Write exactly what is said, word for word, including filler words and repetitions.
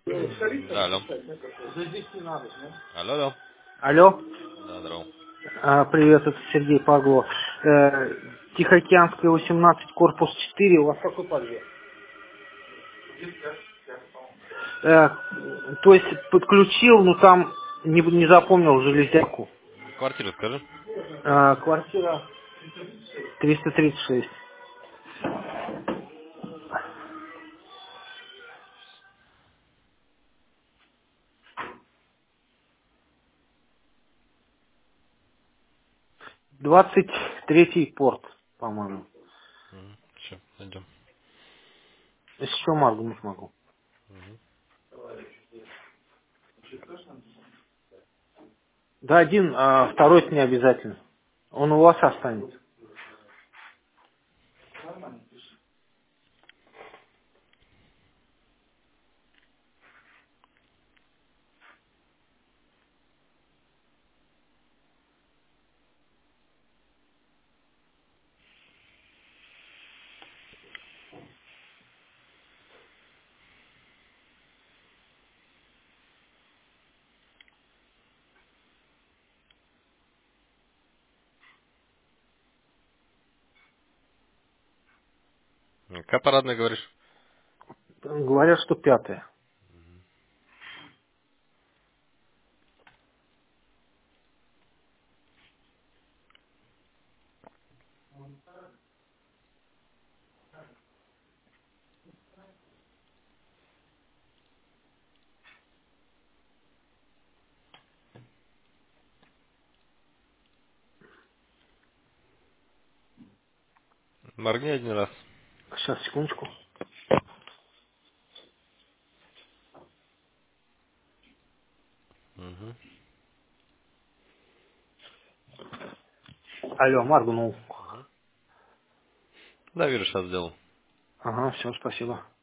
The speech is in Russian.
М, Алло. Алло, алло. Алло. Да, здорово. А, привет, это Сергей Павлов. Э, Тихоокеанская восемнадцать, корпус четыре. У вас какой подъезд? Э, то есть подключил, но там не, не запомнил железяку. Квартиру скажи. Э, квартира триста тридцать шесть. двадцать третий порт, по-моему. Все, найдем. Если что, моргнуть могу. Да, один, а второй не обязательно. Он у вас останется. Какая парадная, говоришь? Говорят, что пятая. Моргни один раз. Сейчас, секундочку. Угу. Алло, моргнул. Да, вижу, сейчас сделал. Ага, все, спасибо.